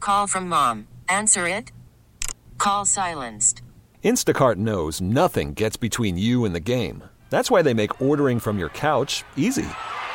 Call from mom. Answer it. Call silenced. Instacart knows nothing gets between you and the game. That's why they make ordering from your couch easy.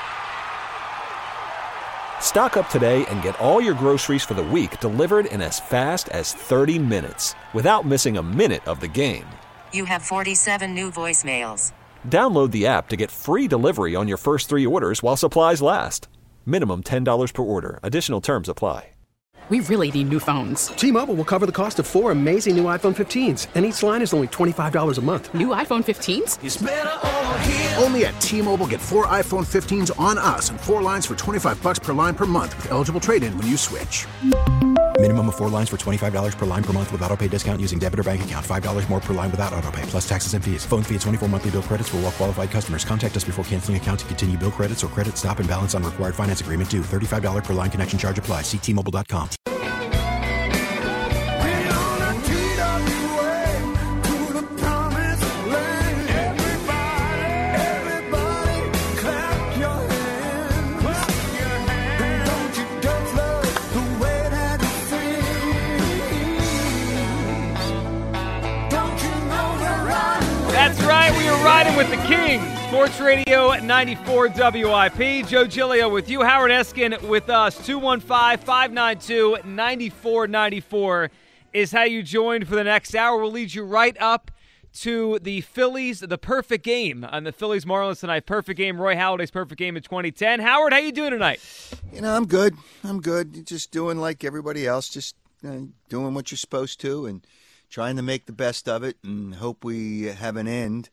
Stock up today and get all your groceries for the week delivered in as fast as 30 minutes without missing a minute of the game. You have 47 new voicemails. Download the app to get free delivery on your first 3 orders while supplies last. Minimum $10 per order. Additional terms apply. We really need new phones. T-Mobile will cover the cost of 4 amazing new iPhone 15s, and each line is only $25 a month. New iPhone 15s? It's better over here. Only at T-Mobile, get 4 iPhone 15s on us and 4 lines for $25 per line per month with eligible trade-in when you switch. Minimum of 4 lines for $25 per line per month with autopay discount using debit or bank account. $5 more per line without autopay, plus taxes and fees. Phone fee at 24 monthly bill credits for well-qualified customers. Contact us before canceling account to continue bill credits or credit stop and balance on required finance agreement due. $35 per line connection charge applies. See T-Mobile.com. That's right, we are riding with the King. Sports Radio 94 WIP. Joe Giglio with you. Howard Eskin with us. 215-592-9494 is how you join for the next hour. We'll lead you right up to the Phillies, the perfect game on the Phillies-Marlins tonight. Perfect game, Roy Halladay's perfect game in 2010. Howard, how you doing tonight? I'm good. Just doing like everybody else, just doing what you're supposed to and trying to make the best of it and hope we have an end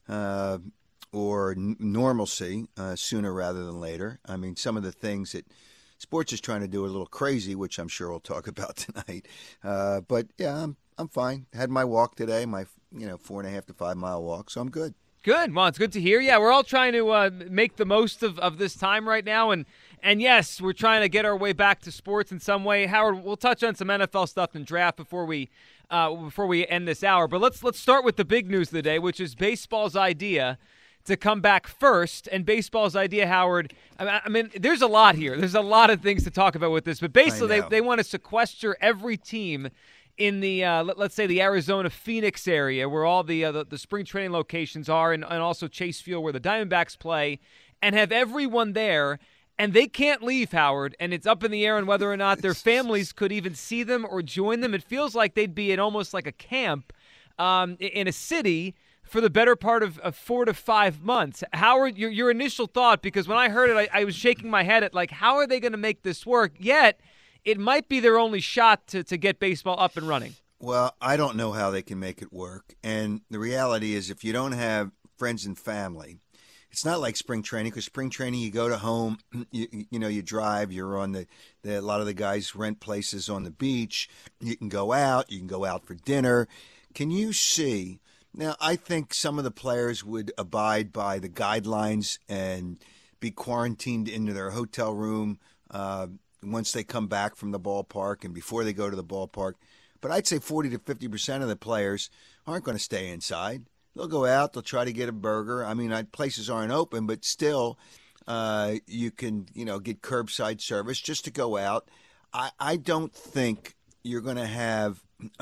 or normalcy sooner rather than later. I mean, some of the things that sports is trying to do are a little crazy, which I'm sure we'll talk about tonight. But yeah, I'm fine. Had my walk today, my 4.5 to 5 mile walk, so I'm good. Good. Well, it's good to hear. Yeah, we're all trying to make the most of this time right now, and yes, we're trying to get our way back to sports in some way. Howard, we'll touch on some NFL stuff and draft before we end this hour. But let's start with the big news of the day, which is baseball's idea to come back first. And baseball's idea, Howard, I mean, there's a lot here. There's a lot of things to talk about with this. But basically, they want to sequester every team in the, let's say, the Arizona Phoenix area where all the spring training locations are, and also Chase Field where the Diamondbacks play, and have everyone there. And they can't leave, Howard, and it's up in the air on whether or not their families could even see them or join them. It feels like they'd be in almost like a camp in a city for the better part of 4 to 5 months. Howard, your initial thought, because when I heard it, I was shaking my head at, like, how are they going to make this work? Yet, it might be their only shot to get baseball up and running. Well, I don't know how they can make it work. And the reality is if you don't have friends and family, it's not like spring training, because spring training, you go to home, you drive, you're on a lot of the guys rent places on the beach. You can go out for dinner. Can you see? Now, I think some of the players would abide by the guidelines and be quarantined into their hotel room once they come back from the ballpark and before they go to the ballpark. But I'd say 40 to 50% of the players aren't going to stay inside. They'll go out. They'll try to get a burger. I mean, places aren't open, but still, you can, get curbside service just to go out. I don't think you're going to have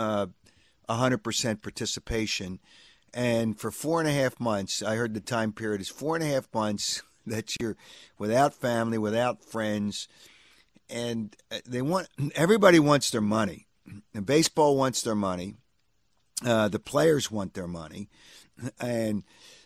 100% participation. And for 4.5 months, I heard the time period is 4.5 months that you're without family, without friends, and everybody wants their money. And baseball wants their money. The players want their money. And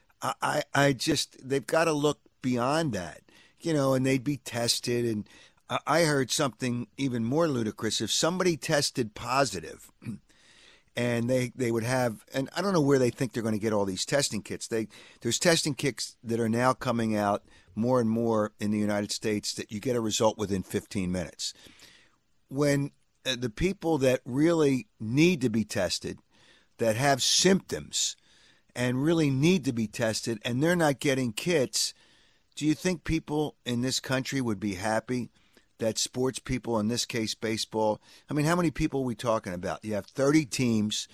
they've got to look beyond that, and they'd be tested. And I heard something even more ludicrous. If somebody tested positive and they would have, and I don't know where they think they're going to get all these testing kits. There's testing kits that are now coming out more and more in the United States that you get a result within 15 minutes. When the people that really need to be tested, that have symptoms and really need to be tested, and they're not getting kits, do you think people in this country would be happy that sports people, in this case baseball, I mean, how many people are we talking about? You have 30 teams,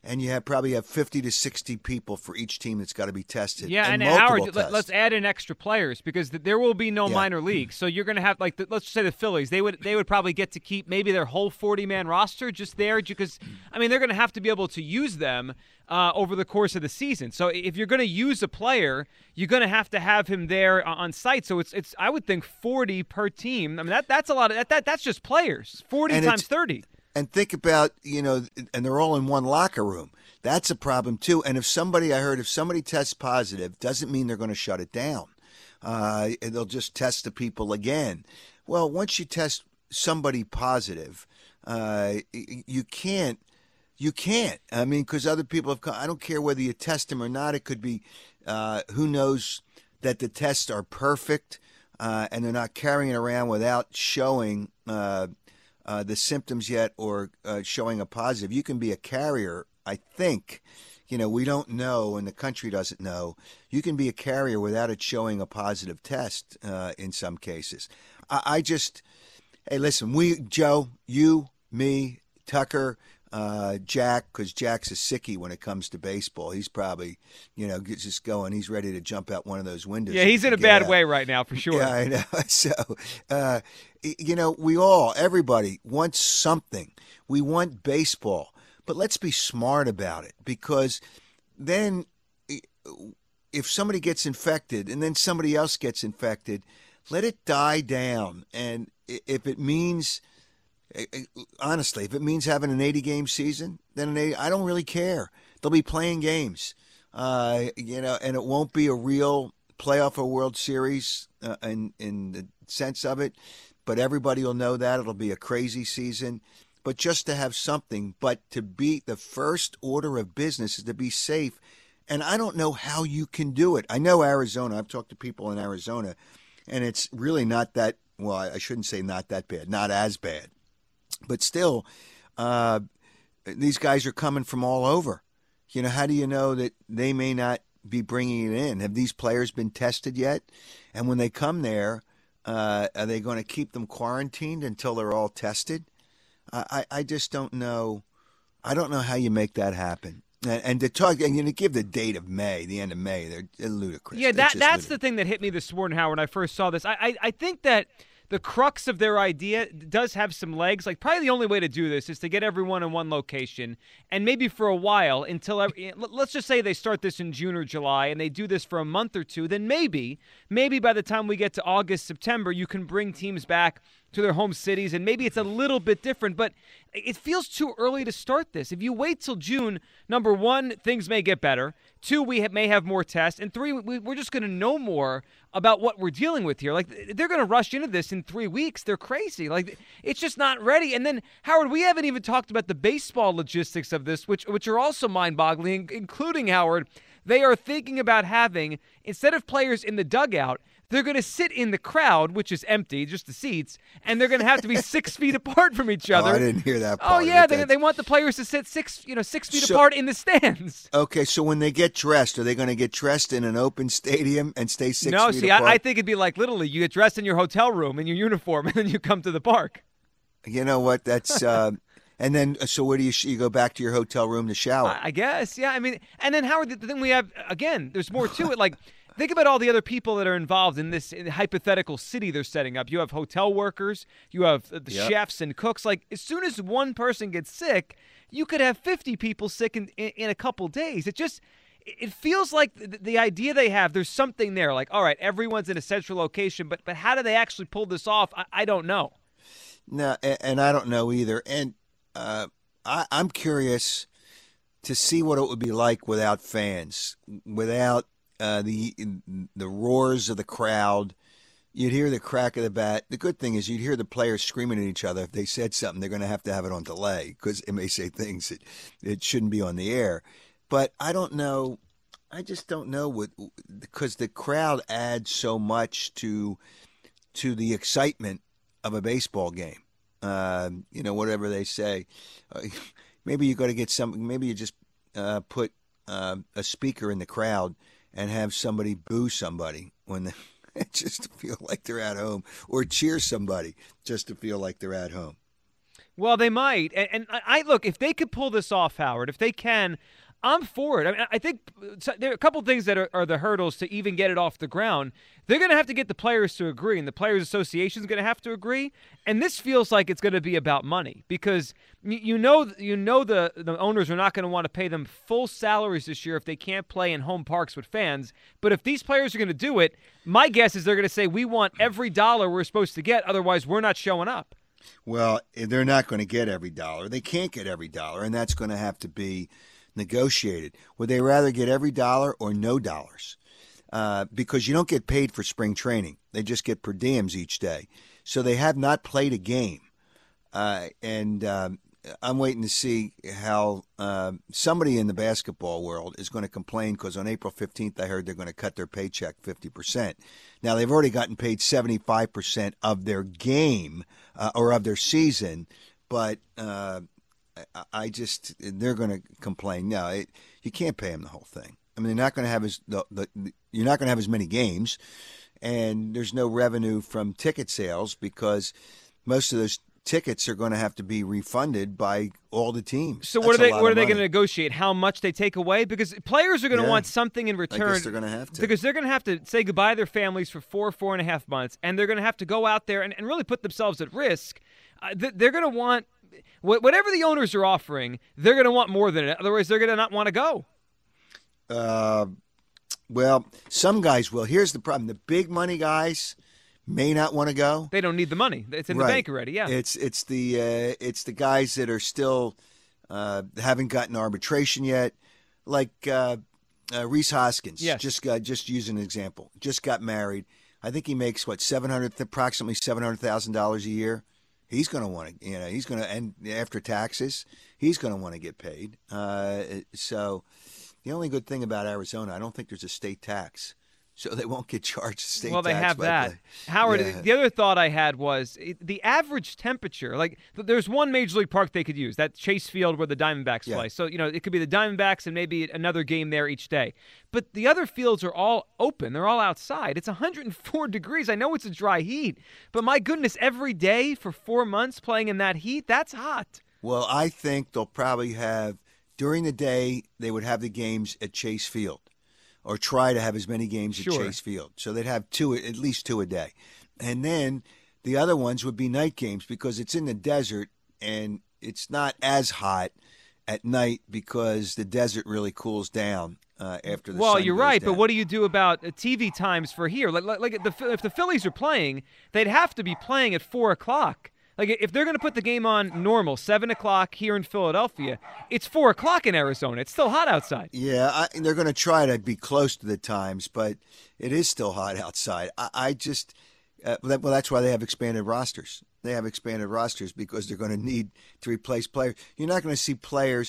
and you probably have 50 to 60 people for each team that's got to be tested. Yeah, and multiple Howard, tests. let's add in extra players because there will be no minor leagues. So you're going to have, like, let's just say the Phillies. They would probably get to keep maybe their whole 40-man roster just there because, I mean, they're going to have to be able to use them over the course of the season. So if you're going to use a player, you're going to have him there on site. So it's I would think 40 per team. I mean, that's a lot of that. That's just players. 40 times 30. And think about, and they're all in one locker room. That's a problem, too. And if somebody tests positive, doesn't mean they're going to shut it down. They'll just test the people again. Well, once you test somebody positive, you can't. I mean, because other people have come. I don't care whether you test them or not. It could be, who knows that the tests are perfect and they're not carrying it around without showing the symptoms yet or showing a positive. You can be a carrier, I think. We don't know, and the country doesn't know. You can be a carrier without it showing a positive test in some cases. Hey, listen, Joe, you, me, Tucker, Jack, because Jack's a sickie when it comes to baseball. He's probably, just going. He's ready to jump out one of those windows. Yeah, he's in a bad way right now for sure. Yeah, I know. So, everybody wants something. We want baseball, but let's be smart about it because then if somebody gets infected and then somebody else gets infected, let it die down. And if it means... Honestly, if it means having an 80-game season, then I don't really care. They'll be playing games, and it won't be a real playoff or World Series in the sense of it, but everybody will know that. It'll be a crazy season. But just to have something, but to be the first order of business is to be safe, and I don't know how you can do it. I know Arizona. I've talked to people in Arizona, and it's really not that, well, I shouldn't say not that bad, not as bad. But still, these guys are coming from all over. How do you know that they may not be bringing it in? Have these players been tested yet? And when they come there, are they going to keep them quarantined until they're all tested? I just don't know. I don't know how you make that happen. And to talk and to give the date of May, the end of May, they're ludicrous. Yeah, that's the thing that hit me this morning, Howard, when I first saw this. I think that the crux of their idea does have some legs. Like, probably the only way to do this is to get everyone in one location, and maybe for a while until let's just say they start this in June or July, and they do this for a month or two. Then maybe by the time we get to August, September, you can bring teams back to their home cities, and maybe it's a little bit different, but it feels too early to start this. If you wait till June, number one, things may get better. Two, we may have more tests. And three, we're just going to know more about what we're dealing with here. Like, they're going to rush into this in 3 weeks. They're crazy. Like, it's just not ready. And then, Howard, we haven't even talked about the baseball logistics of this, which are also mind-boggling, including, Howard, they are thinking about having, instead of players in the dugout, they're going to sit in the crowd, which is empty, just the seats, and they're going to have to be 6 feet apart from each other. Oh, I didn't hear that part. Oh, yeah, they want the players to sit 6 feet apart in the stands. Okay, so when they get dressed, are they going to get dressed in an open stadium and stay 6 feet apart? No, see, I think it'd be like literally you get dressed in your hotel room in your uniform, and then you come to the park. You know what? That's and then so where do you go back to your hotel room to shower? I guess, yeah. I mean, and then Howard, the thing we have again, there's more to it. Like, think about all the other people that are involved in this hypothetical city they're setting up. You have hotel workers, you have the chefs and cooks. Like, as soon as one person gets sick, you could have 50 people sick in a couple days. It feels like the idea they have, there's something there. Like, all right, everyone's in a central location, but how do they actually pull this off? I don't know. No, and I don't know either. And I'm curious to see what it would be like without fans, without the roars of the crowd. You'd hear the crack of the bat. The good thing is you'd hear the players screaming at each other. If they said something, they're going to have it on delay because it may say things that shouldn't be on the air. But I don't know. I just don't know because the crowd adds so much to the excitement of a baseball game. Whatever they say. Maybe you got to get something. Maybe you just put a speaker in the crowd and have somebody boo somebody when just to feel like they're at home, or cheer somebody just to feel like they're at home. Well, they might. And I look, if they could pull this off, Howard, if they can, I'm for it. I mean, I think there are a couple things that are the hurdles to even get it off the ground. They're going to have to get the players to agree, and the Players Association is going to have to agree. And this feels like it's going to be about money because you know the owners are not going to want to pay them full salaries this year if they can't play in home parks with fans. But if these players are going to do it, my guess is they're going to say, we want every dollar we're supposed to get, otherwise we're not showing up. Well, they're not going to get every dollar. They can't get every dollar, and that's going to have to be negotiated. Would they rather get every dollar or no dollars? Because you don't get paid for spring training. They just get per diems each day. So they have not played a game. And I'm waiting to see how somebody in the basketball world is going to complain because on April 15th, I heard they're going to cut their paycheck 50%. Now, they've already gotten paid 75% of their game or of their season, but they're going to complain. No, you can't pay them the whole thing. I mean, they're not going to have you're not going to have as many games, and there's no revenue from ticket sales because most of those tickets are going to have to be refunded by all the teams. So what are they going to negotiate? How much they take away? Because players are going to want something in return. I guess they're going to have to. Because they're going to have to say goodbye to their families for 4.5 months, and they're going to have to go out there and really put themselves at risk. They're going to want whatever the owners are offering, they're going to want more than it. Otherwise, they're going to not want to go. Well, some guys will. Here's the problem. The big money guys may not want to go. They don't need the money. It's in the bank already, yeah. It's the guys that are still haven't gotten arbitration yet, like Reese Hoskins. Yes. Just use an example. Just got married. I think he makes approximately $700,000 a year. He's going to want to, he's going to, and after taxes, he's going to want to get paid. So the only good thing about Arizona, I don't think there's a state tax. So they won't get charged a state tax. Well, they have that. Howard, the other thought I had was the average temperature. Like, there's one major league park they could use, that Chase Field where the Diamondbacks play. So, it could be the Diamondbacks and maybe another game there each day. But the other fields are all open. They're all outside. It's 104 degrees. I know it's a dry heat. But my goodness, every day for 4 months playing in that heat, that's hot. Well, I think they'll probably have, during the day, they would have the games at Chase Field. Or try to have as many games at Chase Field. So they'd have at least two a day. And then the other ones would be night games because it's in the desert and it's not as hot at night because the desert really cools down after the sun Well, you're right, down. but what do you do about TV times for here? Like if the Phillies are playing, they'd have to be playing at 4 o'clock. Like, if they're going to put the game on normal, 7 o'clock here in Philadelphia, it's 4 o'clock in Arizona. It's still hot outside. Yeah, they're going to try to be close to the times, but it is still hot outside. That's why they have expanded rosters. They have expanded rosters because they're going to need to replace players. You're not going to see players.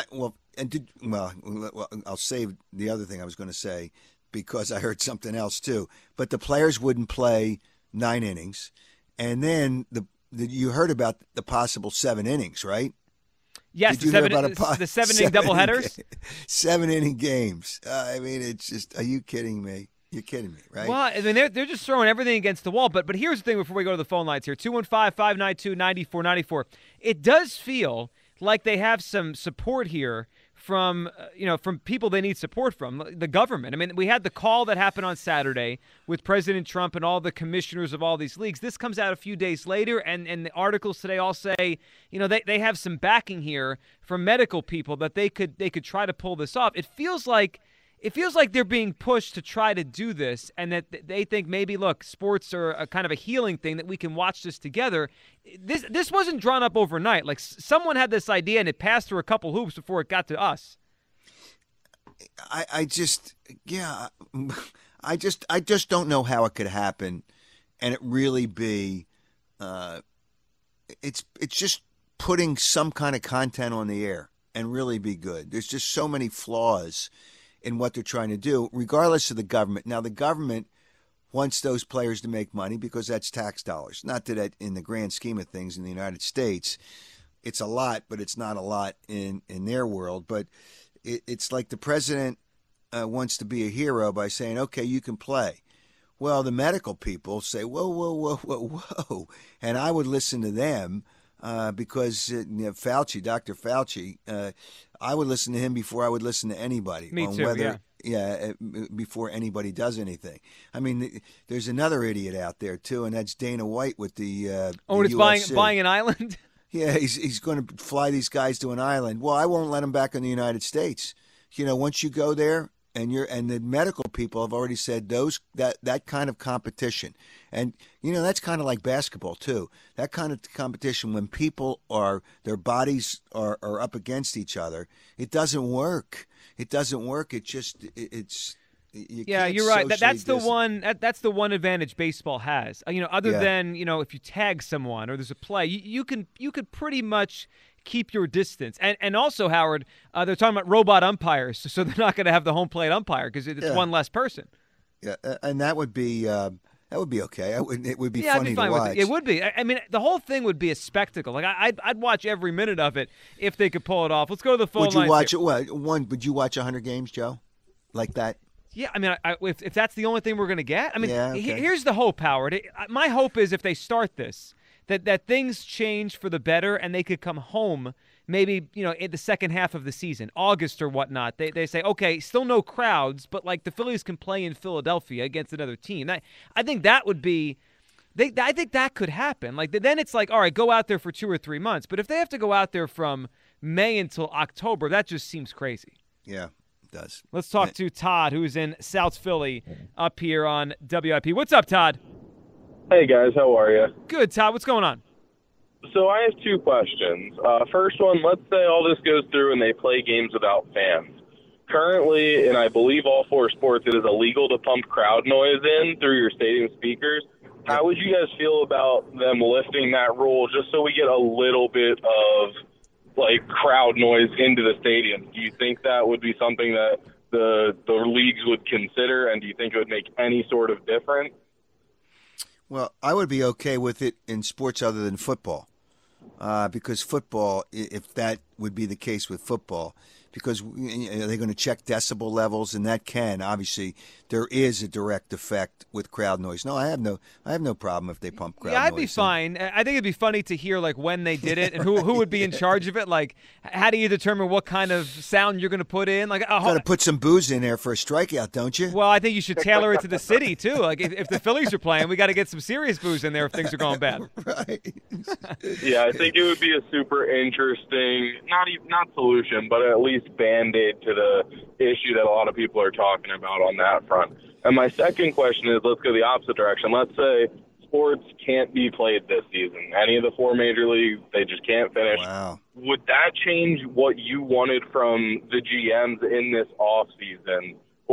I'll save the other thing I was going to say because I heard something else too. But the players wouldn't play 9 innings, and then you heard about the possible 7 innings, right? Yes, the 7-inning doubleheaders? 7-inning games. I mean, it's just, are you kidding me? You're kidding me, right? Well, I mean, they're just throwing everything against the wall. But here's the thing before we go to the phone lines here. 215-592-9494. It does feel like they have some support here from people they need support from, the government. I mean, we had the call that happened on Saturday with President Trump and all the commissioners of all these leagues. This comes out a few days later, and the articles today all say, they have some backing here from medical people that they could try to pull this off. It feels like they're being pushed to try to do this, and that they think maybe, look, sports are a kind of a healing thing, that we can watch this together. This wasn't drawn up overnight. Like, someone had this idea, and it passed through a couple hoops before it got to us. I just don't know how it could happen, and it really be. It's just putting some kind of content on the air and really be good. There's just so many flaws in what they're trying to do, regardless of the government. Now, the government wants those players to make money because that's tax dollars. Not that in the grand scheme of things in the United States, it's a lot, but it's not a lot in their world. But it's like the president wants to be a hero by saying, okay, you can play. Well, the medical people say, whoa, whoa, whoa, whoa, whoa. And I would listen to them because Fauci, Dr. Fauci, I would listen to him before I would listen to anybody. Me too, before anybody does anything. I mean, there's another idiot out there too, and that's Dana White with the it's UFC. buying an island. Yeah, he's going to fly these guys to an island. Well, I won't let him back in the United States. Once you go there, and the medical people have already said that kind of competition, and that's kind of like basketball too. That kind of competition when people their bodies are up against each other, it doesn't work. It doesn't work. You're right. That's the one. That's the one advantage baseball has. Other than if you tag someone or there's a play, you could pretty much keep your distance. And also, Howard, they're talking about robot umpires, so they're not going to have the home plate umpire because it's one less person. Yeah, and that would be okay. It would be I'd funny be fine to watch. with it. It would be. I mean, the whole thing would be a spectacle. Like I'd watch every minute of it if they could pull it off. Let's go to the phone lines. Would you watch it? Would you watch 100 games, Joe? Like that? Yeah, I mean, if that's the only thing we're going to get, I mean, okay. Here's the hope, Howard. My hope is if they start this, that things change for the better and they could come home maybe, in the second half of the season, August or whatnot. They say, okay, still no crowds, but like the Phillies can play in Philadelphia against another team. I think that would be I think that could happen. Like then it's like, all right, go out there for 2 or 3 months. But if they have to go out there from May until October, that just seems crazy. Yeah. Does. Let's talk to Todd, who's in South Philly, up here on WIP. What's up, Todd? Hey, guys. How are you? Good, Todd. What's going on? So I have 2 questions. First one, let's say all this goes through and they play games without fans. Currently, and I believe all 4 sports, it is illegal to pump crowd noise in through your stadium speakers. How would you guys feel about them lifting that rule just so we get a little bit of crowd noise into the stadium? Do you think that would be something that the leagues would consider, and do you think it would make any sort of difference? Well, I would be okay with it in sports other than football, because football, if that would be the case with football, because they're going to check decibel levels, and that obviously there is a direct effect with crowd noise. No, I have no problem if they pump crowd noise. Yeah, I'd be fine. I think it'd be funny to hear when they did it and who would be in charge of it. Like, how do you determine what kind of sound you're going to put in? Like, got to put some booze in there for a strikeout, don't you? Well, I think you should tailor it to the city too. Like, if the Phillies are playing, we got to get some serious booze in there if things are going bad. Right. Yeah, I think it would be a super interesting, not solution, but at least Band-Aid to the issue that a lot of people are talking about on that front. And my second question is, let's go the opposite direction. Let's say sports can't be played this season. Any of the 4 major leagues, they just can't finish. Wow. Would that change what you wanted from the GMs in this off season,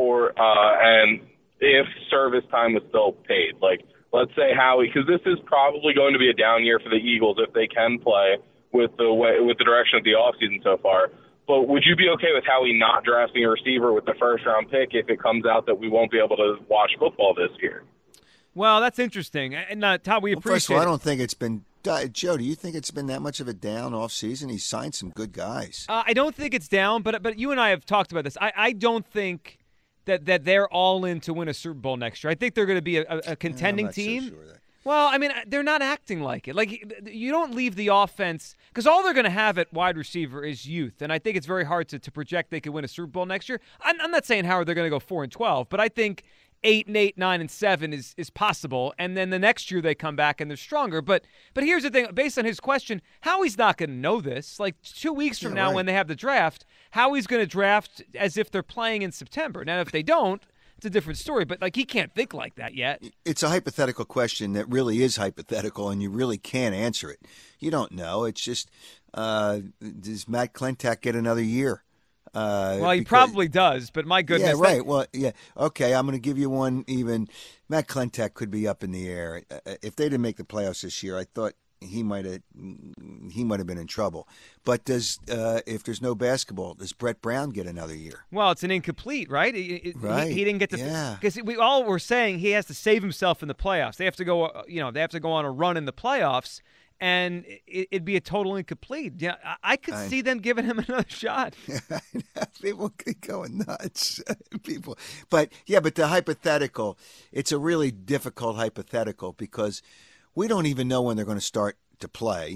and if service time was still paid? Like, let's say Howie, because this is probably going to be a down year for the Eagles if they can play with the direction of the off season so far. But would you be okay with Howie not drafting a receiver with the first-round pick if it comes out that we won't be able to watch football this year? Well, that's interesting. And Todd, we appreciate first of all, I don't think it's been – Joe, do you think it's been that much of a down off-season? He's signed some good guys. I don't think it's down, but you and I have talked about this. I don't think that they're all in to win a Super Bowl next year. I think they're going to be a contending team. So sure that. Well, I mean, they're not acting like it. Like, you don't leave the offense – because all they're going to have at wide receiver is youth, and I think it's very hard to project they could win a Super Bowl next year. I'm not saying, Howard, they're going to go 4-12, but I think 8-8, 9-7 is possible, and then the next year they come back and they're stronger. But here's the thing. Based on his question, Howie's not going to know this. Like, 2 weeks from now when they have the draft, Howie's going to draft as if they're playing in September. Now, if they don't, it's a different story, but he can't think like that yet. It's a hypothetical question that really is hypothetical, and you really can't answer it. You don't know. It's just, does Matt Klentak get another year? Well, he probably does, but my goodness. Yeah, right. Well, yeah. Okay, I'm going to give you one even. Matt Klentak could be up in the air. If they didn't make the playoffs this year, I thought he might have been in trouble. But if there's no basketball, does Brett Brown get another year? Well, it's an incomplete, right? Right. He didn't get to because we all were saying he has to save himself in the playoffs. They have to go, they have to go on a run in the playoffs, and it'd be a total incomplete. Yeah, I could see them giving him another shot. People could go nuts. But the hypothetical, it's a really difficult hypothetical because we don't even know when they're going to start to play.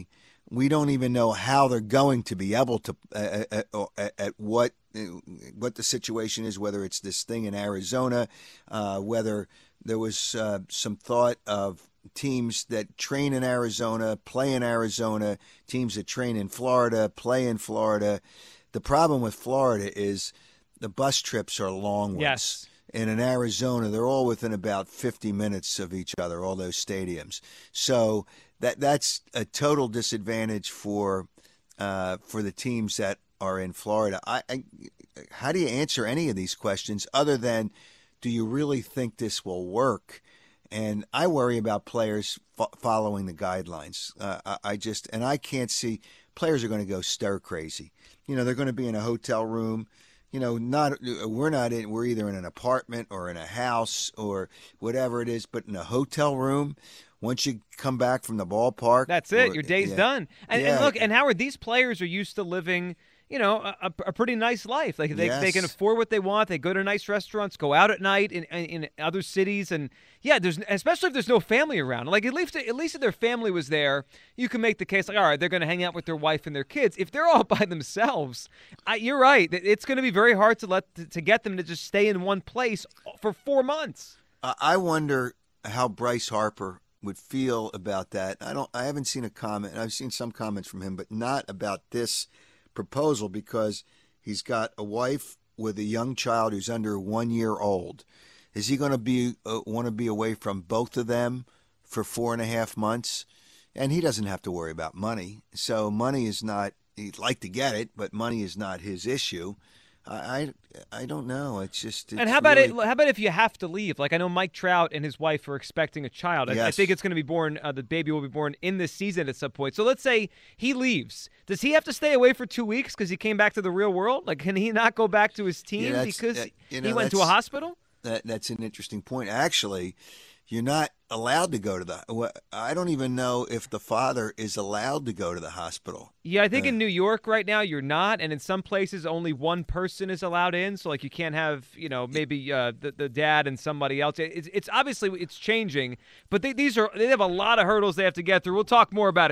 we don't even know how they're going to be able to at what the situation is, whether it's this thing in Arizona, whether there was some thought of teams that train in Arizona, play in Arizona, teams that train in Florida, play in Florida. The problem with Florida is the bus trips are long ones. Yes. And in Arizona, they're all within about 50 minutes of each other, all those stadiums. So that's a total disadvantage for the teams that are in Florida. How do you answer any of these questions other than, do you really think this will work? And I worry about players following the guidelines. I can't see players are going to go stir crazy. They're going to be in a hotel room. We're either in an apartment or in a house or whatever it is, but in a hotel room. Once you come back from the ballpark, that's it. Your day's done. And look, and Howard, these players are used to living, a pretty nice life. Like they can afford what they want. They go to nice restaurants, go out at night in other cities, and especially if there's no family around. Like at least if their family was there, you can make the case like, all right, they're going to hang out with their wife and their kids. If they're all by themselves, you're right. It's going to be very hard to get them to just stay in one place for 4 months. I wonder how Bryce Harper would feel about that. I haven't seen a comment. I've seen some comments from him, but not about this proposal, because he's got a wife with a young child who's under 1 year old. Is he going to want to be away from both of them for 4.5 months? And he doesn't have to worry about money. So money is not, he'd like to get it, but money is not his issue. I don't know. It's just. And how about if you have to leave? Like I know Mike Trout and his wife are expecting a child. Yes. I think it's going to be born. The baby will be born in this season at some point. So let's say he leaves. Does he have to stay away for 2 weeks because he came back to the real world? Like, can he not go back to his team because he went to a hospital? That's an interesting point. Actually, you're not allowed to go to the. I don't even know if the father is allowed to go to the hospital. Yeah, I think in New York right now you're not, and in some places only one person is allowed in. So like you can't have maybe the dad and somebody else. It's obviously it's changing, but they have a lot of hurdles they have to get through. We'll talk more about it.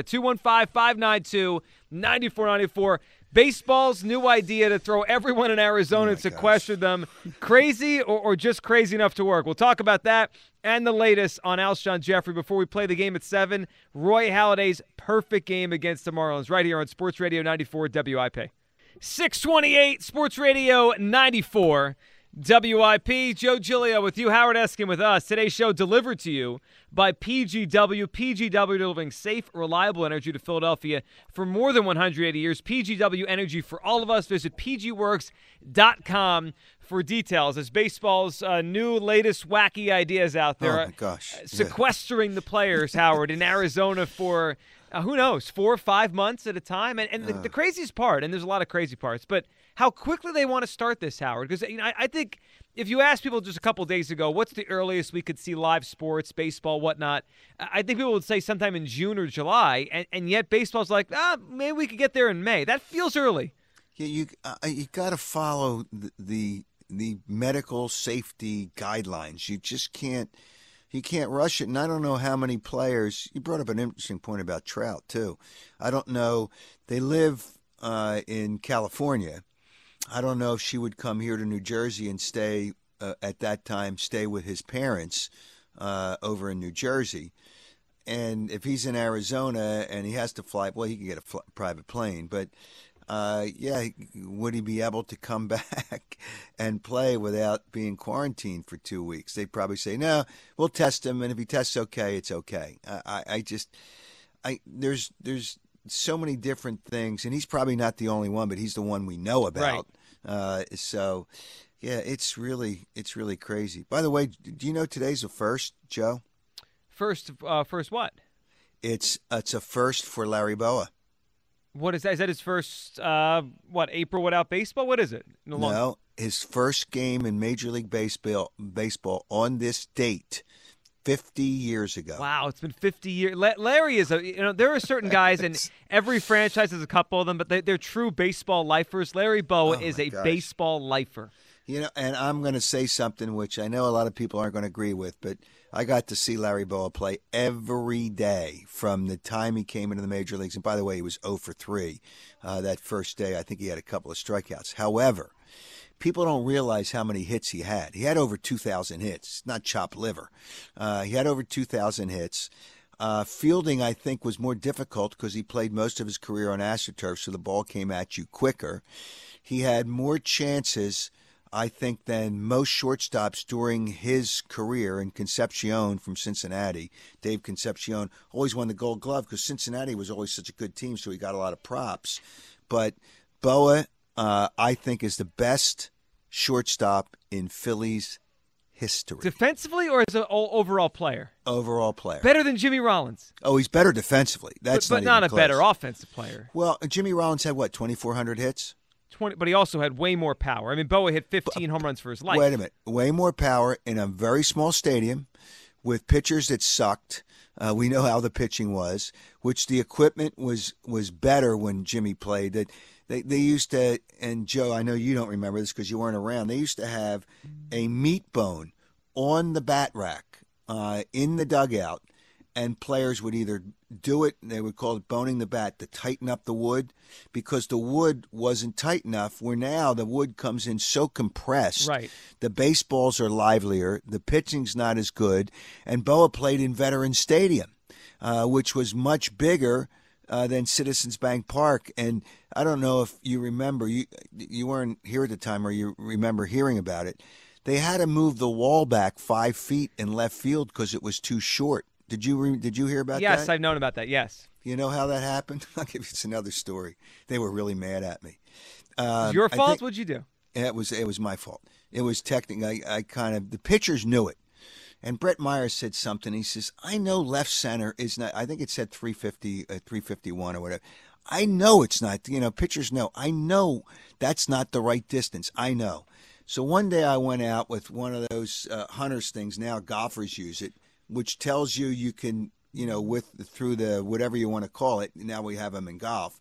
215-592-9494. Baseball's new idea to throw everyone in Arizona and sequester them. Crazy or just crazy enough to work? We'll talk about that and the latest on Alshon Jeffrey before we play the game at 7. Roy Halladay's perfect game against the Marlins right here on Sports Radio 94 WIP. 628 Sports Radio 94 WIP. Joe Giglio with you, Howard Eskin with us. Today's show delivered to you by PGW. PGW delivering safe, reliable energy to Philadelphia for more than 180 years. PGW Energy for all of us. Visit pgworks.com for details. As baseball's new, latest wacky ideas out there. Oh, my gosh. Sequestering the players, Howard, in Arizona for, who knows, 4 or 5 months at a time. And the craziest part, and there's a lot of crazy parts, but how quickly they want to start this, Howard. Because I think if you asked people just a couple days ago, what's the earliest we could see live sports, baseball, whatnot, I think people would say sometime in June or July. And yet baseball's like, maybe we could get there in May. That feels early. Yeah, you got to follow the medical safety guidelines. You just can't rush it. And I don't know how many players. You brought up an interesting point about Trout too. I don't know. They live in California. I don't know if she would come here to New Jersey and stay at that time. Stay with his parents over in New Jersey. And if he's in Arizona and he has to fly, well, he can get a private plane. But would he be able to come back and play without being quarantined for 2 weeks? They'd probably say, no, we'll test him, and if he tests okay, it's okay. There's so many different things, and he's probably not the only one, but he's the one we know about. Right. It's really crazy. By the way, do you know today's a first, Joe? First what? It's a first for Larry Bowa. What is that? Is that his first, April without baseball? What is it? No, his first game in Major League Baseball on this date, 50 years ago. Wow, it's been 50 years. Larry is there are certain guys, and every franchise has a couple of them, but they're true baseball lifers. Larry Bowa is a baseball lifer. You know, and I'm going to say something which I know a lot of people aren't going to agree with, but I got to see Larry Bowa play every day from the time he came into the major leagues. And by the way, he was 0 for 3 that first day. I think he had a couple of strikeouts. However, people don't realize how many hits he had. He had over 2,000 hits, not chopped liver. He had over 2,000 hits. Fielding, I think, was more difficult because he played most of his career on AstroTurf, so the ball came at you quicker. He had more chances, I think, than most shortstops during his career. And Concepcion from Cincinnati, Dave Concepcion, always won the Gold Glove because Cincinnati was always such a good team, so he got a lot of props. But Bowa, I think, is the best shortstop in Phillies history. Defensively or as an overall player? Overall player. Better than Jimmy Rollins. Oh, he's better defensively. That's but not a even better close. offensive player. Well, Jimmy Rollins had, what, 2,400 hits? 20, but he also had way more power. I mean, Bowa hit 15 home runs for his life. Wait a minute. Way more power in a very small stadium with pitchers that sucked. We know how the pitching was, which the equipment was better when Jimmy played. That they used to, and Joe, I know you don't remember this because you weren't around, they used to have a meat bone on the bat rack in the dugout, and players would either do it, they would call it boning the bat, to tighten up the wood, because the wood wasn't tight enough, where now the wood comes in so compressed. Right. The baseballs are livelier, the pitching's not as good, and Bowa played in Veterans Stadium, which was much bigger than Citizens Bank Park. And I don't know if you remember, you weren't here at the time, or you remember hearing about it. They had to move the wall back 5 feet in left field because it was too short. Did you hear about that? Yes, I've known about that, yes. You know how that happened? I'll give you another story. They were really mad at me. Your fault? What'd you do? It was my fault. It was technically, I kind of, the pitchers knew it. And Brett Myers said something. He says, I know left center is not, I think it said 350, 351 or whatever. I know it's not, pitchers know. I know that's not the right distance. I know. So one day I went out with one of those hunters things. Now golfers use it, which tells you can, through the whatever you want to call it. Now we have them in golf.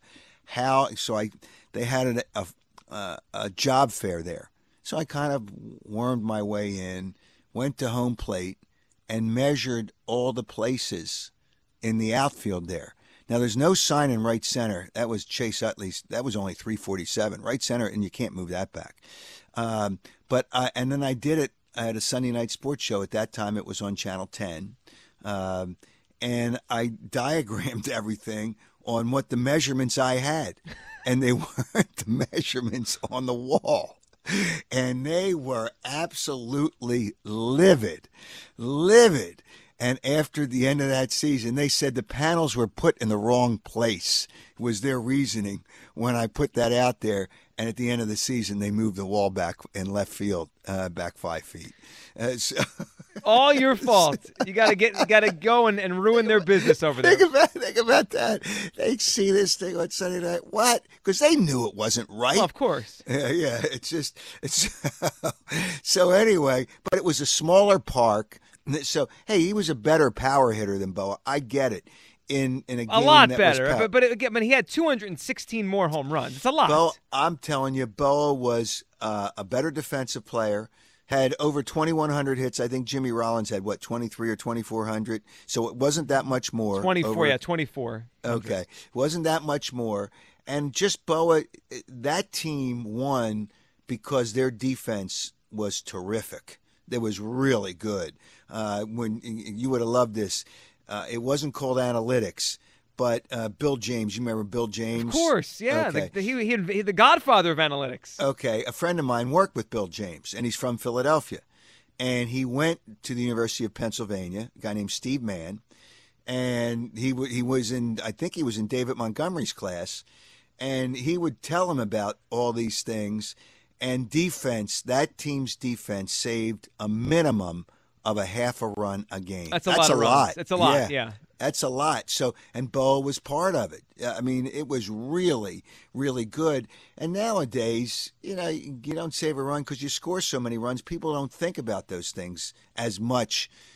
They had a job fair there. So I kind of wormed my way in, went to home plate, and measured all the places in the outfield there. Now, there's no sign in right center. That was Chase Utley's. That was only 347. Right center, and you can't move that back. And then I did it. I had a Sunday night sports show. At that time, it was on Channel 10. And I diagrammed everything on what the measurements I had. And they weren't the measurements on the wall. And they were absolutely livid. And after the end of that season, they said the panels were put in the wrong place, was their reasoning when I put that out there. And at the end of the season, they moved the wall back in left field, back 5 feet. All your fault. You got to go and ruin their business over there. Think about that. They see this thing on Sunday night. What? Because they knew it wasn't right. Well, of course. Yeah. It's so anyway. But it was a smaller park. So hey, he was a better power hitter than Bowa. I get it. In a game a lot that better, was but he had 216 more home runs. It's a lot. Bowa, I'm telling you, Bowa was a better defensive player. Had over 2,100 hits. I think Jimmy Rollins had, 23 or 2,400. So it wasn't that much more. 24, 24. Okay. It wasn't that much more. And just Bowa, that team won because their defense was terrific. It was really good. When you would have loved this. It wasn't called analytics, but Bill James. You remember Bill James? Of course, yeah. Okay. He the godfather of analytics. Okay. A friend of mine worked with Bill James, and he's from Philadelphia. And he went to the University of Pennsylvania, a guy named Steve Mann. And he was in, I think he was in David Montgomery's class. And he would tell him about all these things. And defense, that team's defense saved a minimum of a half a run a game. That's a lot. It's a lot, yeah. That's a lot. So, and Bowa was part of it. I mean, it was really, really good. And nowadays, you don't save a run because you score so many runs. People don't think about those things as much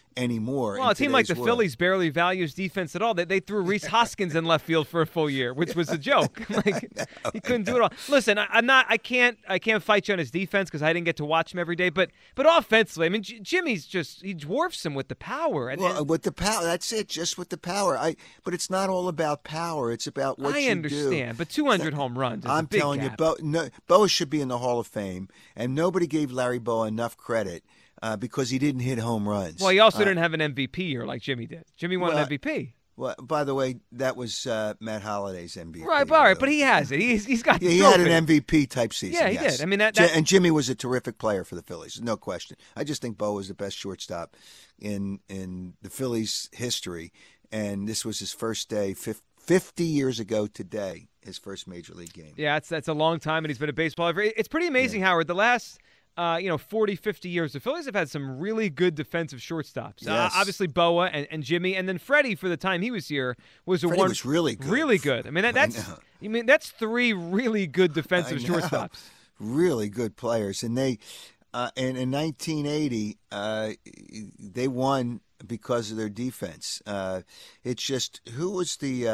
anymore. Well, in a team like the today's world. Phillies barely values defense at all. They threw Rhys Hoskins in left field for a full year, which was a joke. Like he couldn't do it all. Listen, I can't fight you on his defense because I didn't get to watch him every day. But offensively, I mean, Jimmy's he dwarfs him with the power. Well, with the power, that's it. Just with the power. But it's not all about power. It's about what you do. I understand, but 200 home runs. Is I'm a big telling gap. you, Boa should be in the Hall of Fame, and nobody gave Larry Boa enough credit. Because he didn't hit home runs. Well, he also didn't have an MVP year like Jimmy did. Jimmy won an MVP. Well, by the way, that was Matt Holliday's MVP. Right, all right, but he has it. He's got the he trophy. had an MVP type season. Yeah, he yes. did. I mean, and Jimmy was a terrific player for the Phillies, no question. I just think Bo was the best shortstop in the Phillies' history, and this was his first day, 50 years ago today, his first major league game. Yeah, that's a long time, and he's been a baseball. It's pretty amazing, Howard. The last 40, 50 years, the Phillies have had some really good defensive shortstops. Yes. Obviously, Boa and Jimmy, and then Freddie, for the time he was here, was Freddie was really good. Really good. I mean, that's three really good defensive shortstops. Really good players, and they, and in 1980, they won because of their defense. It's just who was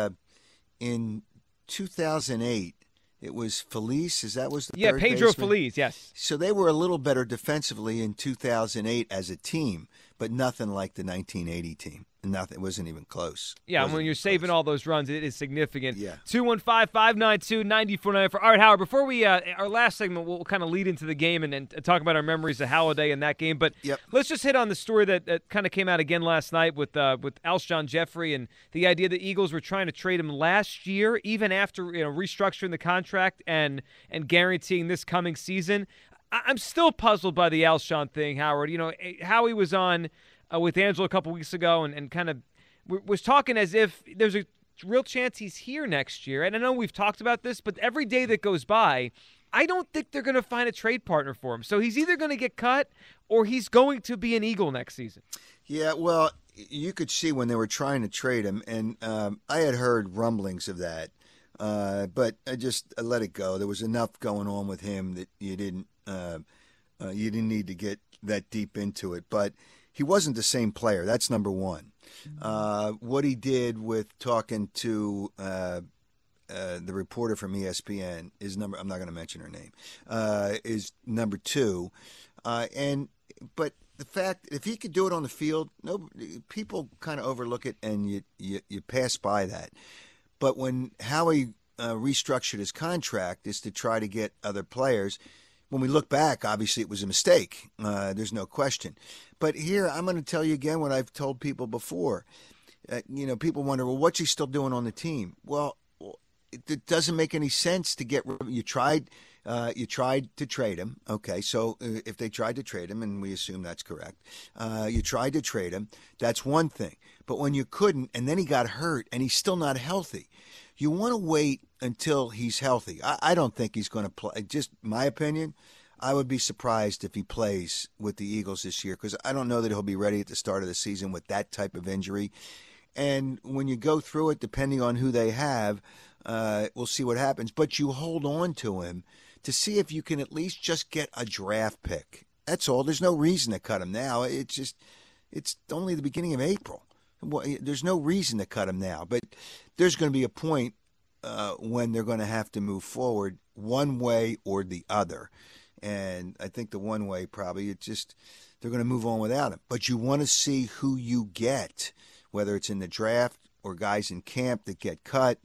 in 2008. It was Feliz, was the third Pedro baseman? Feliz, yes. So they were a little better defensively in 2008 as a team, but nothing like the 1980 team. Nothing. It wasn't even close. Yeah, when you're saving all those runs, it is significant. Yeah. 215-592-9494. All right, Howard, before we our last segment, we'll kind of lead into the game and talk about our memories of Halladay in that game. But let's just hit on the story that kind of came out again last night with Alshon Jeffrey and the idea that Eagles were trying to trade him last year, even after restructuring the contract and guaranteeing this coming season. I'm still puzzled by the Alshon thing, Howard. Howie was on with Angelo a couple weeks ago and kind of was talking as if there's a real chance he's here next year. And I know we've talked about this, but every day that goes by, I don't think they're going to find a trade partner for him. So he's either going to get cut or he's going to be an Eagle next season. Yeah, well, you could see when they were trying to trade him, and I had heard rumblings of that, but I let it go. There was enough going on with him that you didn't need to get that deep into it. But he wasn't the same player. That's number one. What he did with talking to the reporter from ESPN is number. I'm not going to mention her name. Is number two. But the fact, if he could do it on the field, people kind of overlook it and you pass by that. But when Howie restructured his contract is to try to get other players. When we look back, obviously it was a mistake. There's no question. But here, I'm going to tell you again what I've told people before. People wonder, well, what's he still doing on the team? Well, it doesn't make any sense to get. You tried to trade him. Okay, so if they tried to trade him, and we assume that's correct, you tried to trade him. That's one thing. But when you couldn't, and then he got hurt, and he's still not healthy. You want to wait until he's healthy. I don't think he's going to play. Just my opinion, I would be surprised if he plays with the Eagles this year because I don't know that he'll be ready at the start of the season with that type of injury. And when you go through it, depending on who they have, we'll see what happens. But you hold on to him to see if you can at least just get a draft pick. That's all. There's no reason to cut him now. It's only the beginning of April. There's no reason to cut him now, but there's going to be a point when they're going to have to move forward one way or the other. And I think the one way probably they're going to move on without him. But you want to see who you get, whether it's in the draft or guys in camp that get cut.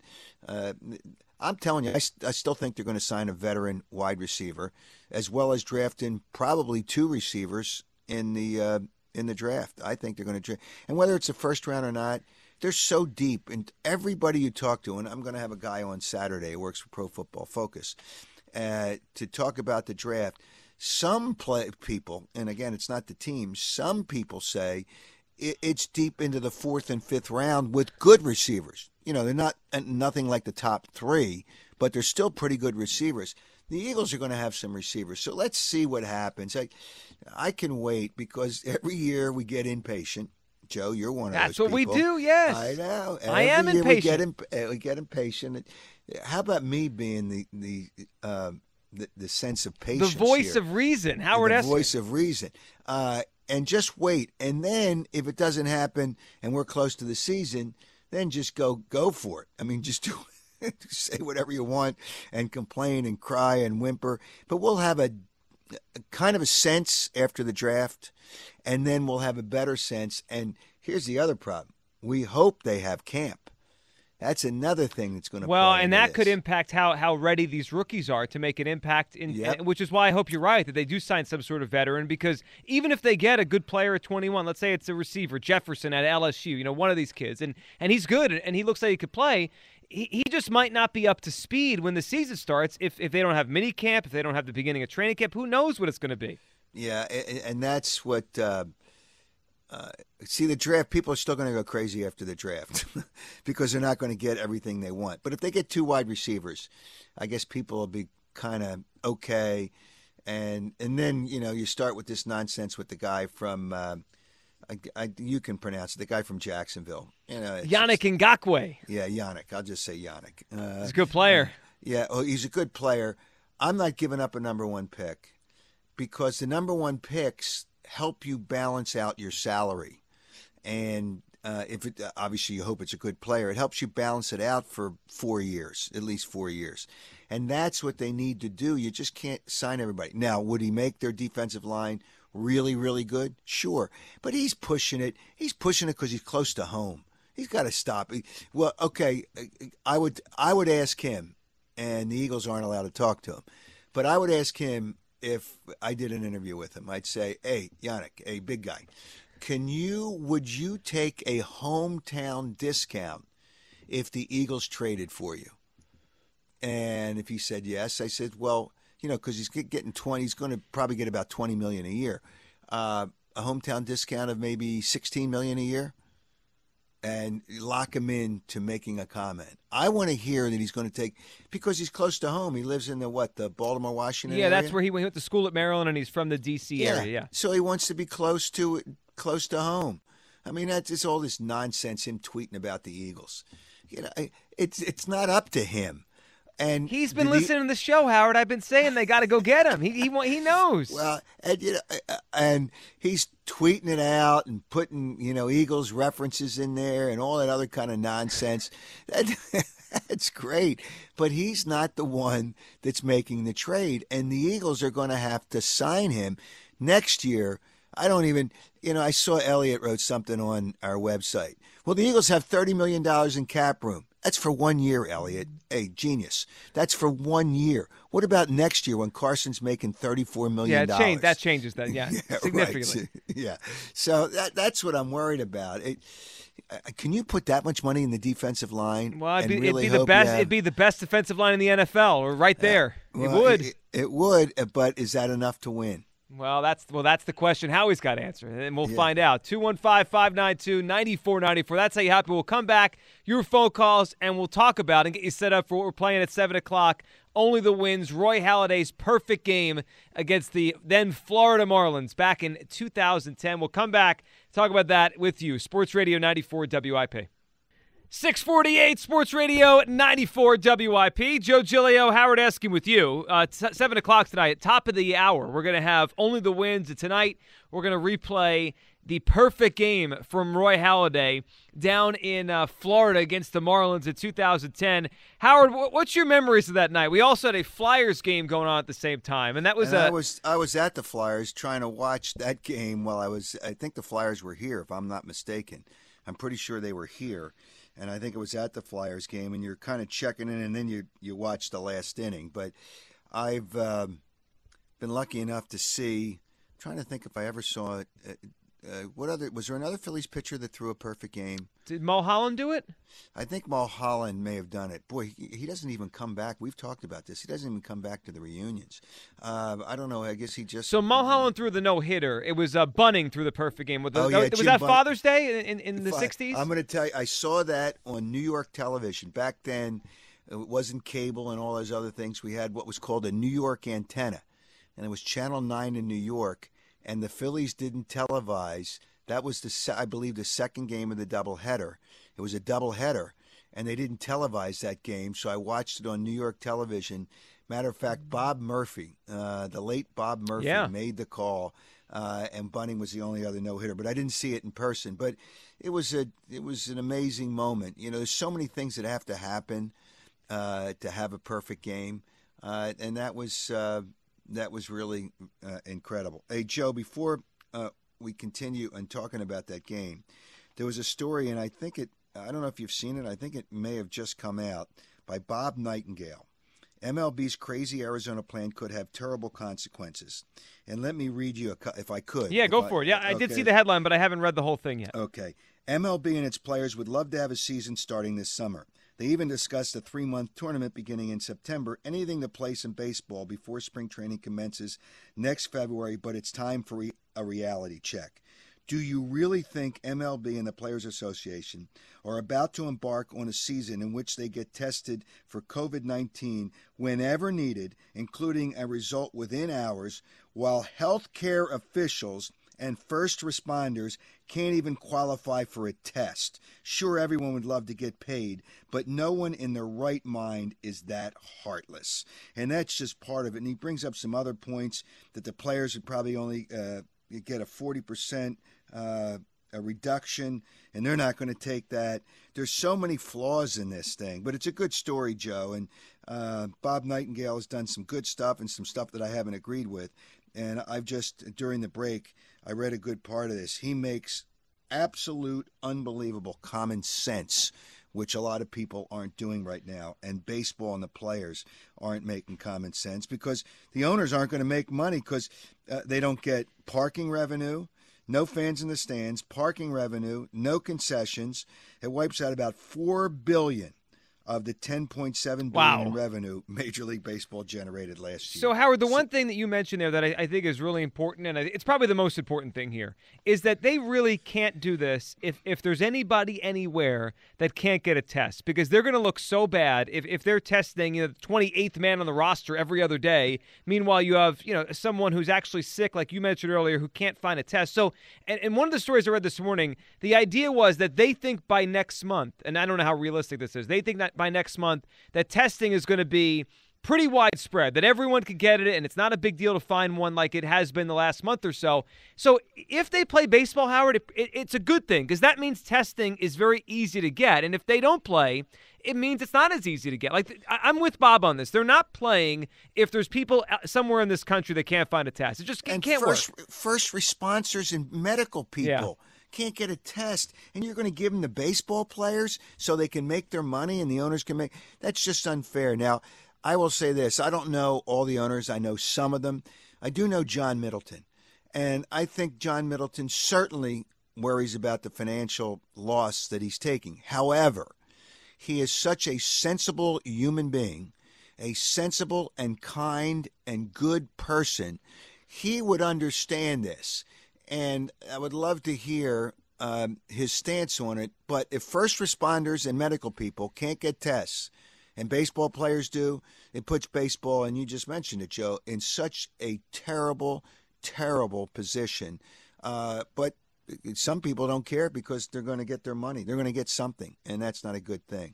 I'm telling you, I still think they're going to sign a veteran wide receiver, as well as drafting probably two receivers in the draft. I think they're going to draft. And whether it's a first round or not, they're so deep. And everybody you talk to, and I'm going to have a guy on Saturday who works for Pro Football Focus, to talk about the draft. Some people, and again, it's not the team, some people say it's deep into the fourth and fifth round with good receivers. They're nothing like the top three, but they're still pretty good receivers. The Eagles are going to have some receivers, so let's see what happens. I can wait because every year we get impatient. Joe, you're one of those people. That's what we do, yes. I know. I am impatient. We get impatient. How about me being the sense of patience? The voice here? of reason, Howard Eskin. The voice of reason. and just wait. And then if it doesn't happen and we're close to the season, then just go for it. I mean, just do say whatever you want and complain and cry and whimper. But we'll have a kind of a sense after the draft, and then we'll have a better sense. And here's the other problem. We hope they have camp. That's another thing that's going to play and that this. could impact how ready these rookies are to make an impact, which is why I hope you're right, that they do sign some sort of veteran, because even if they get a good player at 21, let's say it's a receiver, Jefferson at LSU, one of these kids, and he's good and he looks like he could play, he just might not be up to speed when the season starts if they don't have mini camp, if they don't have the beginning of training camp. Who knows what it's going to be? Yeah, and that's what see, the draft, people are still going to go crazy after the draft because they're not going to get everything they want. But if they get 2 wide receivers, I guess people will be kind of okay. And then, you start with this nonsense with the guy from you can pronounce it, the guy from Jacksonville. Yannick Ngakoue. Yeah, Yannick. I'll just say Yannick. He's a good player. He's a good player. I'm not giving up a number 1 pick because the number 1 picks help you balance out your salary. And if it, obviously you hope it's a good player, it helps you balance it out for 4 years, at least 4 years. And that's what they need to do. You just can't sign everybody. Now, would he make their defensive line really, really good? Sure. But he's pushing it. He's pushing it because he's close to home. He's got to stop. Well, okay, I would ask him, and the Eagles aren't allowed to talk to him, but I would ask him if I did an interview with him. I'd say, hey, Yannick, a big guy, would you take a hometown discount if the Eagles traded for you? And if he said yes, I said, well, because he's getting 20, he's going to probably get about $20 million a year. A hometown discount of maybe $16 million a year, and lock him in to making a comment. I want to hear that he's going to take, because he's close to home. He lives in the Baltimore, Washington area? That's where he went to school at Maryland, and he's from the D.C. area. Yeah. So he wants to be close to home. I mean, it's all this nonsense, him tweeting about the Eagles. It's not up to him. And he's been listening to the show, Howard. I've been saying they got to go get him. He knows. Well, and he's tweeting it out and putting Eagles references in there and all that other kind of nonsense. That's great, but he's not the one that's making the trade, and the Eagles are going to have to sign him next year. I don't even, I saw Elliot wrote something on our website. Well, the Eagles have $30 million in cap room. That's for 1 year, Elliot. Hey, genius. That's for 1 year. What about next year when Carson's making $34 million? Yeah, that changes that, significantly. Right. Yeah. So that's what I'm worried about. Can you put that much money in the defensive line? Well, it'd be the best. It'd be the best defensive line in the NFL, or right there. Well, it would. It would, but is that enough to win? Well, that's the question Howie's got to answer, and we'll find out. 215-592-9494. That's how you happy. We'll come back, your phone calls, and we'll talk about and get you set up for what we're playing at 7 o'clock. Only the Wins, Roy Halladay's perfect game against the then Florida Marlins back in 2010. We'll come back, talk about that with you. Sports Radio 94 WIP. 648 Sports Radio 94 WIP. Joe Giglio, Howard Eskin with you. 7 o'clock tonight, top of the hour. We're going to have Only the Wins. And tonight, we're going to replay the perfect game from Roy Halladay down in Florida against the Marlins in 2010. Howard, what's your memories of that night? We also had a Flyers game going on at the same time, and that was I was at the Flyers trying to watch that game while I think the Flyers were here, if I'm not mistaken. I'm pretty sure they were here. And I think it was at the Flyers game, and you're kind of checking in, and then you watch the last inning. But I've been lucky enough to see. I'm trying to think if I ever saw it. Was there another Phillies pitcher that threw a perfect game? Did Mulholland do it? I think Mulholland may have done it. Boy, he doesn't even come back. We've talked about this. He doesn't even come back to the reunions. I don't know. I guess he just. So Mulholland threw the no-hitter. It was Bunning through the perfect game. Was that Bunning. Father's Day in the 60s? I'm going to tell you, I saw that on New York television. Back then, it wasn't cable and all those other things. We had what was called a New York antenna, and it was Channel 9 in New York. And the Phillies didn't televise. That was, I believe, the second game of the doubleheader. It was a doubleheader, and they didn't televise that game, so I watched it on New York television. Matter of fact, Bob Murphy, the late Bob Murphy, made the call. and Bunning was the only other no-hitter. But I didn't see it in person. But it was an amazing moment. You know, there's so many things that have to happen to have a perfect game, and that was really incredible. Hey, Joe, before we continue on talking about that game, there was a story, and I don't know if you've seen it. I think it may have just come out by Bob Nightingale. MLB's crazy Arizona plan could have terrible consequences. And let me read you, if I could. Yeah, go for it. Yeah, I did see the headline, but I haven't read the whole thing yet. Okay. MLB and its players would love to have a season starting this summer. They even discussed a 3-month tournament beginning in September, anything to play some baseball before spring training commences next February, but it's time for a reality check. Do you really think MLB and the Players Association are about to embark on a season in which they get tested for COVID-19 whenever needed, including a result within hours, while healthcare officials and first responders can't even qualify for a test? Sure, everyone would love to get paid, but no one in their right mind is that heartless. And that's just part of it. And he brings up some other points that the players would probably only get a 40% a reduction, and they're not going to take that. There's so many flaws in this thing, but it's a good story, Joe. And Bob Nightingale has done some good stuff and some stuff that I haven't agreed with. And I've just, during the break, I read a good part of this. He makes absolute, unbelievable common sense, which a lot of people aren't doing right now. And baseball and the players aren't making common sense because the owners aren't going to make money because they don't get parking revenue, no fans in the stands, parking revenue, no concessions. It wipes out about $4 billion of the $10.7 billion in revenue Major League Baseball generated last year. So, Howard, the one thing that you mentioned there that I think is really important, and it's probably the most important thing here, is that they really can't do this if there's anybody anywhere that can't get a test, because they're going to look so bad if they're testing the 28th man on the roster every other day. Meanwhile, you have someone who's actually sick, like you mentioned earlier, who can't find a test. So, and one of the stories I read this morning, the idea was that they think by next month, and I don't know how realistic this is, they think that by next month that testing is going to be pretty widespread, that everyone could get it, and it's not a big deal to find one like it has been the last month or so. So if they play baseball, Howard, it's a good thing, because that means testing is very easy to get. And if they don't play, it means it's not as easy to get. Like, I'm with Bob on this. They're not playing if there's people somewhere in this country that can't find a test. It just can't work. First responders and medical people. Yeah. Can't get a test, and you're going to give them to baseball players so they can make their money and the owners can make – that's just unfair. Now, I will say this. I don't know all the owners. I know some of them. I do know John Middleton, and I think John Middleton certainly worries about the financial loss that he's taking. However, he is such a sensible human being, a sensible and kind and good person. He would understand this. And I would love to hear his stance on it. But if first responders and medical people can't get tests, and baseball players do, it puts baseball, and you just mentioned it, Joe, in such a terrible, terrible position. But some people don't care because they're going to get their money. They're going to get something, and that's not a good thing.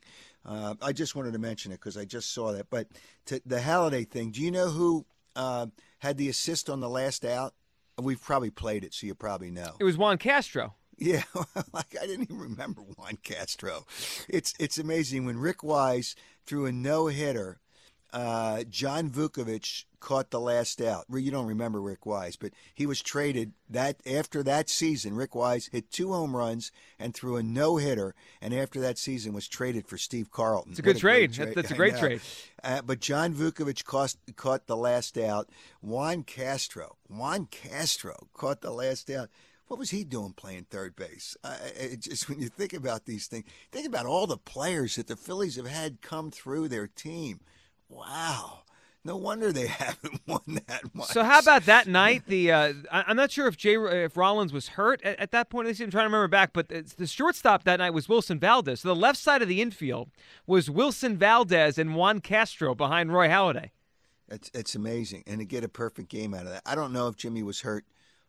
I just wanted to mention it because I just saw that. But to the Halladay thing, do you know who had the assist on the last out? We've probably played it, so you probably know. It was Juan Castro. Yeah, like I didn't even remember Juan Castro. It's amazing. When Rick Wise threw a no-hitter, John Vukovic caught the last out. You don't remember Rick Wise, but he was traded after that season. Rick Wise hit 2 home runs and threw a no-hitter, and after that season was traded for Steve Carlton. It's a good trade. That's a great trade. But John Vukovic caught the last out. Juan Castro caught the last out. What was he doing playing third base? Just when you think about these things, think about all the players that the Phillies have had come through their team. Wow. No wonder they haven't won that much. So how about that night? I'm not sure if Rollins was hurt at that point. I'm trying to remember back, but the shortstop that night was Wilson Valdez. So the left side of the infield was Wilson Valdez and Juan Castro behind Roy Halladay. It's amazing, and to get a perfect game out of that. I don't know if Jimmy was hurt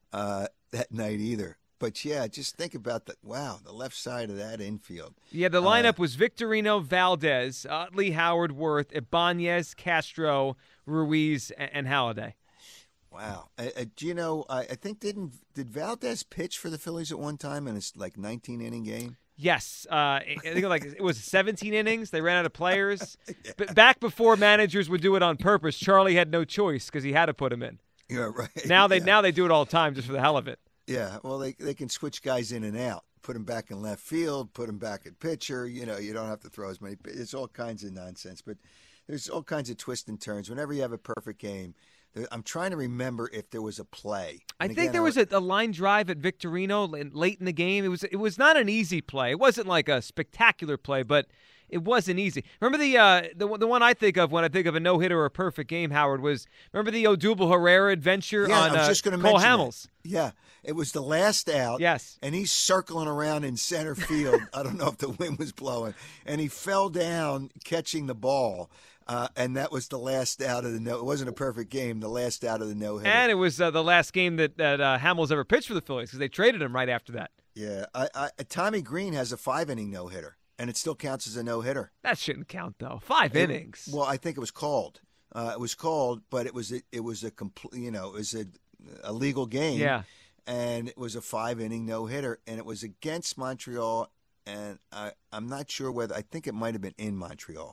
that night either. But, yeah, just think about the left side of that infield. Yeah, the lineup was Victorino, Valdez, Utley, Howard, Worth, Ibanez, Castro, Ruiz, and Halladay. Wow. Do you know, I think did Valdez pitch for the Phillies at one time in his 19-inning game? Yes. I think it was 17 innings. They ran out of players. But back before managers would do it on purpose, Charlie had no choice because he had to put him in. Yeah, right. Now they do it all the time just for the hell of it. Yeah, well, they can switch guys in and out. Put him back in left field, put him back at pitcher. You don't have to throw as many. It's all kinds of nonsense. But there's all kinds of twists and turns. Whenever you have a perfect game, I'm trying to remember if there was a play. I think there was a line drive at Victorino late in the game. It was not an easy play. It wasn't like a spectacular play, but it wasn't easy. Remember the one I think of when I think of a no-hitter or a perfect game, Howard, was remember the Odubel Herrera adventure on I was just Cole mention Hamels? That. Yeah, it was the last out. Yes. And he's circling around in center field. I don't know if the wind was blowing. And he fell down catching the ball. And that was the last out of the no. It wasn't a perfect game. The last out of the no-hitter. And it was the last game that Hamels ever pitched for the Phillies because they traded him right after that. Yeah. Tommy Green has a 5-inning no-hitter, and it still counts as a no-hitter. That shouldn't count though. 5 innings. Well, I think it was called. It was called, but it was a complete. It was a legal game. Yeah. And it was a 5-inning no-hitter, and it was against Montreal. And I'm not sure whether. I think it might have been in Montreal.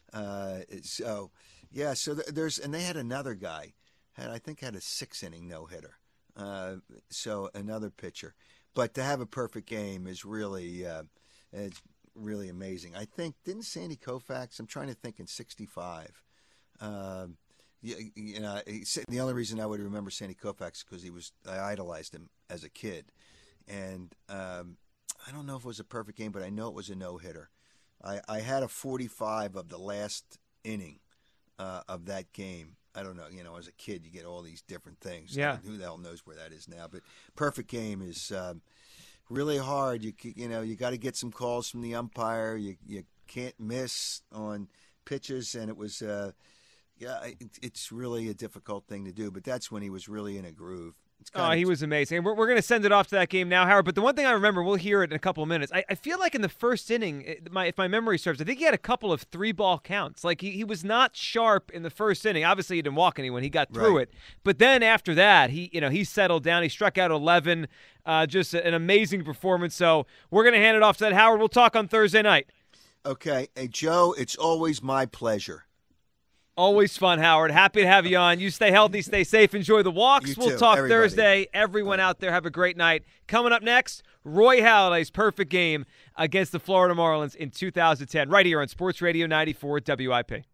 So there's and they had another guy had a 6-inning no-hitter. So another pitcher, but to have a perfect game is really it's really amazing. I think didn't Sandy Koufax? I'm trying to think in '65. The only reason I would remember Sandy Koufax because I idolized him as a kid, and I don't know if it was a perfect game, but I know it was a no-hitter. I had a 45 of the last inning of that game. I don't know. As a kid, you get all these different things. Yeah. Who the hell knows where that is now? But perfect game is really hard. You got to get some calls from the umpire. You can't miss on pitches, and it was it's really a difficult thing to do. But that's when he was really in a groove. He was amazing. And we're going to send it off to that game now, Howard. But the one thing I remember, we'll hear it in a couple of minutes. I feel like in the first inning, if my memory serves, I think he had a couple of 3-ball counts. Like he was not sharp in the first inning. Obviously, he didn't walk anyone. He got through it. But then after that, he settled down. He struck out 11. Just an amazing performance. So we're going to hand it off to that, Howard. We'll talk on Thursday night. Okay. Hey, Joe, it's always my pleasure. Always fun, Howard. Happy to have you on. You stay healthy, stay safe, enjoy the walks. We'll talk everybody. Thursday. Everyone out there, have a great night. Coming up next, Roy Halladay's perfect game against the Florida Marlins in 2010, right here on Sports Radio 94 WIP.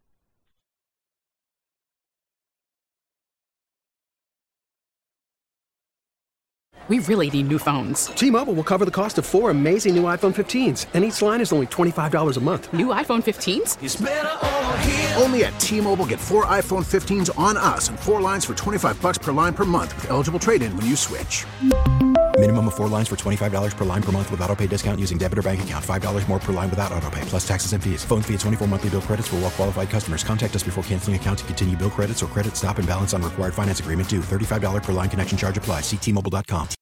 We really need new phones. T-Mobile will cover the cost of 4 amazing new iPhone 15s, and each line is only $25 a month. New iPhone 15s? It's better over here. Only at T-Mobile, get 4 iPhone 15s on us and 4 lines for $25 per line per month with eligible trade-in when you switch. Minimum of 4 lines for $25 per line per month with auto-pay discount using debit or bank account. $5 more per line without auto-pay, plus taxes and fees. Phone fee at 24 monthly bill credits for well-qualified customers. Contact us before canceling account to continue bill credits or credit stop and balance on required finance agreement due. $35 per line connection charge applies. See T-Mobile.com.